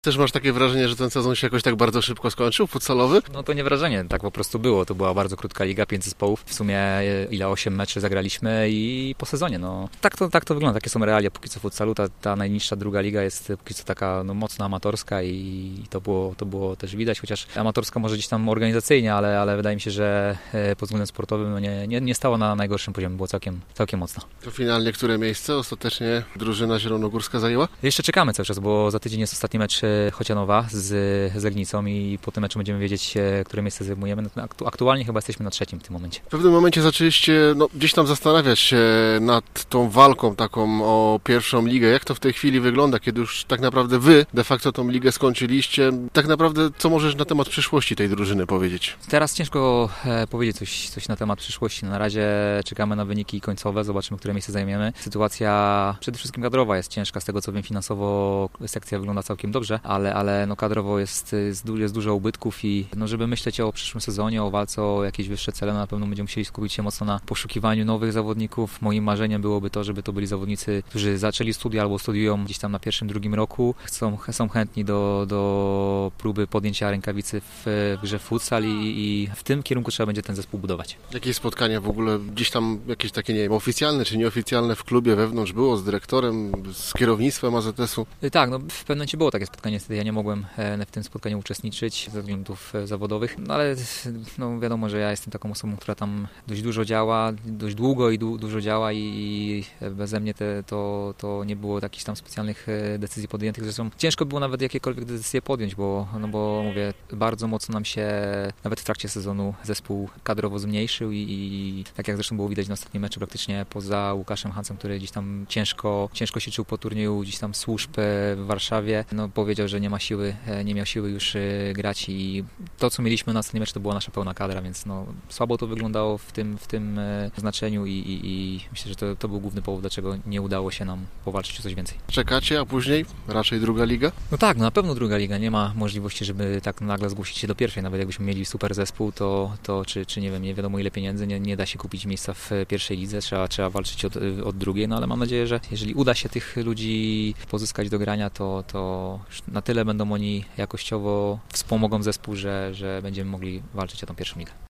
Też masz takie wrażenie, że ten sezon się jakoś tak bardzo szybko skończył, futsalowy? No to nie wrażenie, tak po prostu było. To była bardzo krótka liga, 5 zespołów. W sumie 8 meczy zagraliśmy i po sezonie. No. Tak to wygląda, takie są realia póki co futsalu. Ta najniższa druga liga jest póki co taka mocno amatorska i to było też widać, chociaż amatorska może gdzieś tam organizacyjnie, ale wydaje mi się, że pod względem sportowym nie stało na najgorszym poziomie, było całkiem mocno. To finalnie które miejsce ostatecznie drużyna zielonogórska zajęła? Jeszcze czekamy cały czas, bo za tydzień jest ostatni mecz Chocianowa z Legnicą i po tym meczu będziemy wiedzieć, które miejsce zajmujemy. Aktualnie chyba jesteśmy na 3. w tym momencie. W pewnym momencie zaczęliście gdzieś tam zastanawiać się nad tą walką taką o pierwszą ligę. Jak to w tej chwili wygląda, kiedy już tak naprawdę wy de facto tą ligę skończyliście? Tak naprawdę co możesz na temat przyszłości tej drużyny powiedzieć? Teraz ciężko powiedzieć coś na temat przyszłości. Na razie czekamy na wyniki końcowe, zobaczymy, które miejsce zajmiemy. Sytuacja przede wszystkim kadrowa jest ciężka, z tego co wiem finansowo sekcja wygląda całkiem dobrze, ale kadrowo jest dużo ubytków i żeby myśleć o przyszłym sezonie, o walce o jakieś wyższe cele, na pewno będziemy musieli skupić się mocno na poszukiwaniu nowych zawodników. Moim marzeniem byłoby to, żeby to byli zawodnicy, którzy zaczęli studia albo studiują gdzieś tam na 1., 2. roku, są chętni do próby podjęcia rękawicy w grze futsal i w tym kierunku trzeba będzie ten zespół budować. Jakie spotkania w ogóle gdzieś tam jakieś takie, nie wiem, oficjalne czy nieoficjalne w klubie wewnątrz było z dyrektorem, z kierownictwem AZS-u? Tak, w pewnym momencie było takie spotkanie, niestety ja nie mogłem w tym spotkaniu uczestniczyć ze względów zawodowych, ale wiadomo, że ja jestem taką osobą, która tam dość dużo działa, dość długo i dużo działa i beze mnie to nie było jakichś tam specjalnych decyzji podjętych. Zresztą ciężko było nawet jakiekolwiek decyzje podjąć, bo mówię, bardzo mocno nam się nawet w trakcie sezonu zespół kadrowo zmniejszył i tak jak zresztą było widać na ostatnim meczu, praktycznie poza Łukaszem Hancem, który gdzieś tam ciężko się czuł po turnieju gdzieś tam służb w Warszawie, powiedział, że nie miał siły już grać i to, co mieliśmy na ostatnim meczu, to była nasza pełna kadra, więc słabo to wyglądało w tym znaczeniu i myślę, że to był główny powód, dlaczego nie udało się nam powalczyć o coś więcej. Czekacie, a później raczej druga liga? No tak, na pewno druga liga. Nie ma możliwości, żeby tak nagle zgłosić się do pierwszej. Nawet jakbyśmy mieli super zespół, to czy nie wiem, nie wiadomo ile pieniędzy, nie da się kupić miejsca w pierwszej lidze, trzeba walczyć od drugiej, ale mam nadzieję, że jeżeli uda się tych ludzi pozyskać do grania, to na tyle będą oni jakościowo wspomogą zespół, że będziemy mogli walczyć o tą pierwszą ligę.